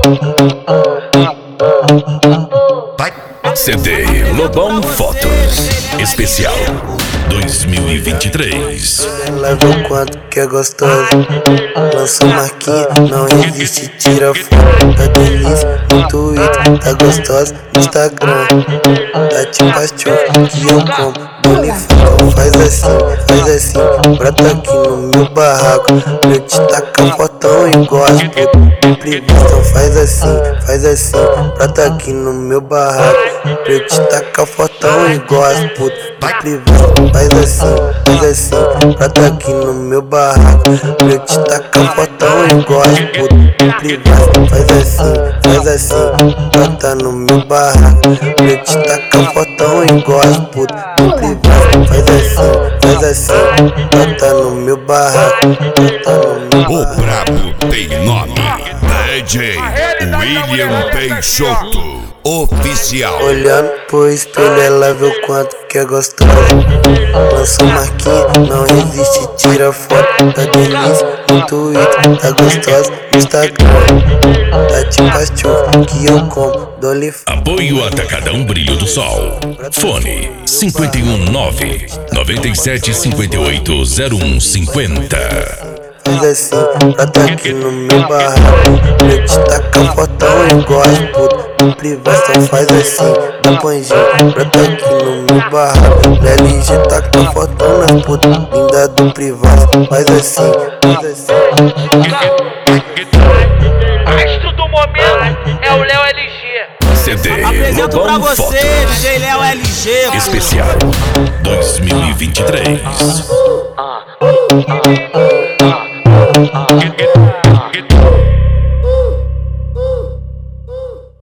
CD Lobão Fotos Especial 2023. Ela viu o quanto que é gostosa. Lança marquinha, não resiste, tira foto. Tá delícia no Twitter, tá gostosa no Instagram. Tá tipo as churras que eu como. Bonifão, faz assim, brota aqui no meu barraco. Eu te tacar fotão igual as putas privado. Então faz assim, brota aqui no meu barraco. Eu te tacar fotão igual as putas privado. Faz assim, brota aqui no meu barraco. Eu te tacar fotão igual as putas privado. Faz assim, brota no meu barraco. Eu te tacar fotão igual as putas privado. Faz assim, brota no meu barraco. O brabo tem nome, DJ William Peixoto Oficial. Olhando pro espelho, ela vê o quanto que é gostosa. Lança marquinha, não resiste, tira foto. Tá delícia no Twitter, tá gostosa no Instagram. Tá tipo as churras que eu como, dou-lhe. Apoio Atacadão Brilho do Sol. Fone 519 97 58 0150. Faz assim, brota aqui no meu barraco. Eu te tacar fotão igual as putas privado. Então faz assim, dá panjinho, brota aqui no meu barraco. LG taca fotão nas putas linda do privado. Faz assim. Astro do momento é o Léo LG. CD Apresento pra Lobão você, Fotos DJ Léo LG. Especial 2023.